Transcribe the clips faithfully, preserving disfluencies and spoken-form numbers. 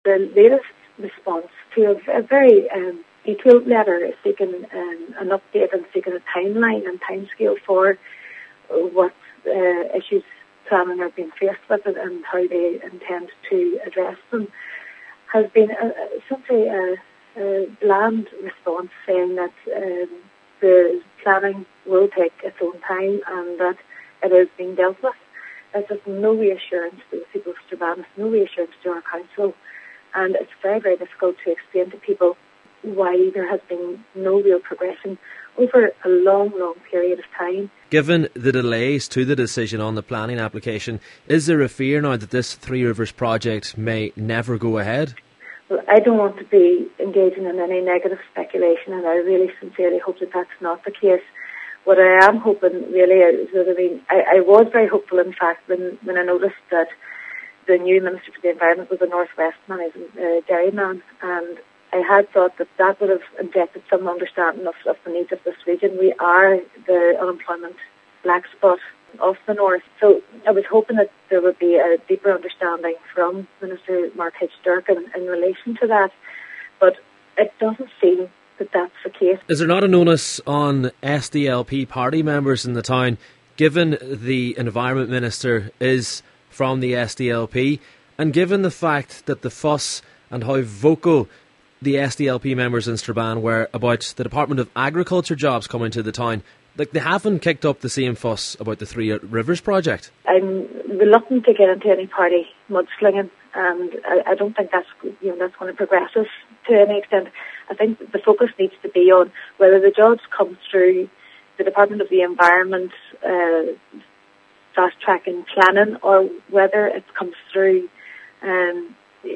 The latest response to a, a very um, detailed letter is seeking um, an update and seeking a timeline and timescale for what uh, issues planning are being faced with and how they intend to address them, has been a, simply a, a bland response saying that um, the planning will take its own time and that it is being dealt with. There's just no reassurance to the people of Strabane, no reassurance to our council, and it's very, very difficult to explain to people why there has been no real progression over a long, long period of time. Given the delays to the decision on the planning application, is there a fear now that this Three Rivers project may never go ahead? Well, I don't want to be engaging in any negative speculation, and I really sincerely hope that that's not the case. What I am hoping really is that, I mean, I, I was very hopeful, in fact, when, when I noticed that the new Minister for the Environment was a Northwest man, he's a uh, Derry man, and I had thought that that would have injected some understanding of, of the needs of this region. We are the unemployment black spot of the north. So I was hoping that there would be a deeper understanding from Minister Mark H. Durkan in relation to that. But it doesn't seem that that's the case. Is there not an onus on S D L P party members in the town, given the Environment Minister is from the S D L P, and given the fact that the fuss and how vocal the S D L P members in Strabane were about the Department of Agriculture jobs coming to the town, like they haven't kicked up the same fuss about the Three Rivers project? I'm reluctant to get into any party mudslinging, and I, I don't think that's you know that's going to progress us to any extent. I think the focus needs to be on whether the jobs come through the Department of the Environment uh, fast-tracking planning, or whether it comes through um,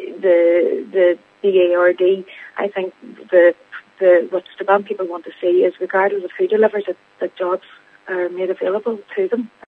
the the B A R D. I think the the what Strabane people want to see is, regardless of who delivers it, that jobs are made available to them.